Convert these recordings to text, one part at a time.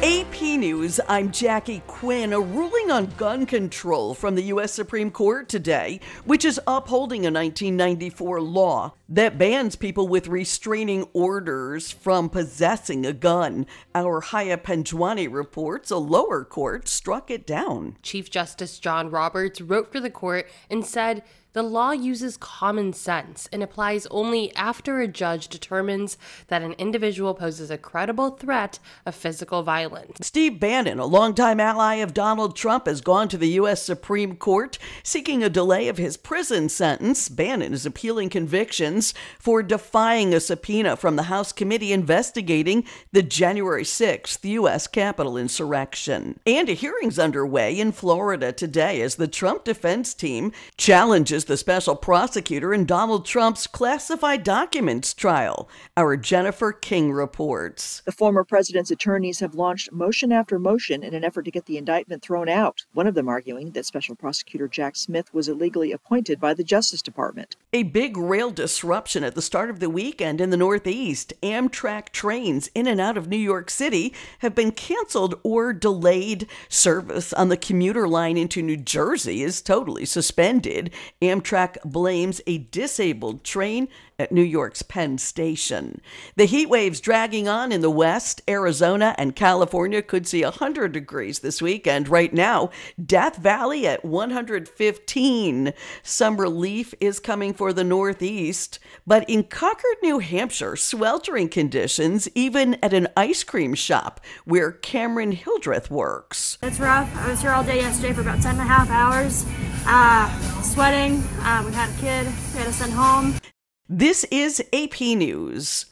AP News, I'm Jackie Quinn. A ruling on gun control from the U.S. Supreme Court today, which is upholding a 1994 law that bans people with restraining orders from possessing a gun. Our Haya Penjwani reports a lower court struck it down. Chief Justice John Roberts wrote for the court and said, the law uses common sense and applies only after a judge determines that an individual poses a credible threat of physical violence. Steve Bannon, a longtime ally of Donald Trump, has gone to the U.S. Supreme Court seeking a delay of his prison sentence. Bannon is appealing convictions for defying a subpoena from the House committee investigating the January 6th U.S. Capitol insurrection. And a hearing's underway in Florida today as the Trump defense team challenges the special prosecutor in Donald Trump's classified documents trial. Our Jennifer King reports. The former president's attorneys have launched motion after motion in an effort to get the indictment thrown out, one of them arguing that Special Prosecutor Jack Smith was illegally appointed by the Justice Department. A big rail disruption at the start of the weekend in the Northeast. Amtrak trains in and out of New York City have been canceled or delayed. Service on the commuter line into New Jersey is totally suspended. Amtrak blames a disabled train at New York's Penn Station. The heat waves dragging on in the West. Arizona and California could see 100 degrees this weekend. Right now, Death Valley at 115. Some relief is coming for the Northeast. But in Concord, New Hampshire, sweltering conditions, even at an ice cream shop where Cameron Hildreth works. It's rough. I was here all day yesterday for about 10 and a half hours. Sweating. We had a kid we had to send home. This is AP News.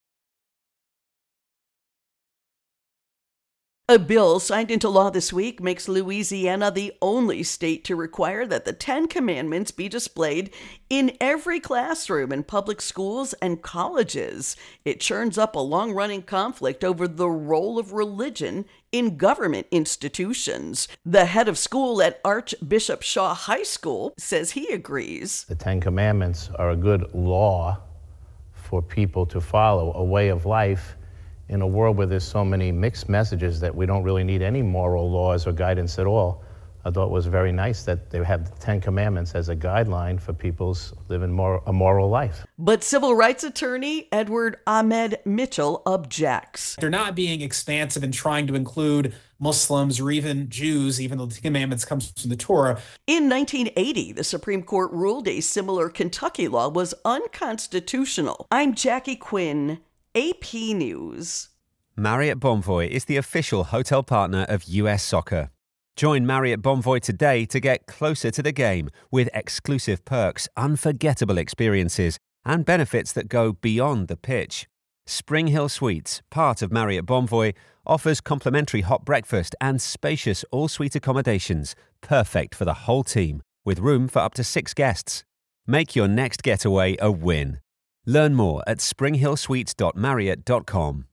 A bill signed into law this week makes Louisiana the only state to require that the Ten Commandments be displayed in every classroom in public schools and colleges. It churns up a long-running conflict over the role of religion in government institutions. The head of school at Archbishop Shaw High School says he agrees. The Ten Commandments are a good law for people to follow, a way of life in a world where there's so many mixed messages that we don't really need any moral laws or guidance at all. I thought it was very nice that they have the Ten Commandments as a guideline for people's living a moral life. But civil rights attorney Edward Ahmed Mitchell objects. They're not being expansive and trying to include Muslims or even Jews, even though the Ten Commandments comes from the Torah. In 1980, the Supreme Court ruled a similar Kentucky law was unconstitutional. I'm Jackie Quinn, AP News. Marriott Bonvoy is the official hotel partner of US Soccer. Join Marriott Bonvoy today to get closer to the game with exclusive perks, unforgettable experiences, and benefits that go beyond the pitch. Spring Hill Suites, part of Marriott Bonvoy, offers complimentary hot breakfast and spacious all-suite accommodations, perfect for the whole team, with room for up to 6 guests. Make your next getaway a win. Learn more at springhillsuites.marriott.com.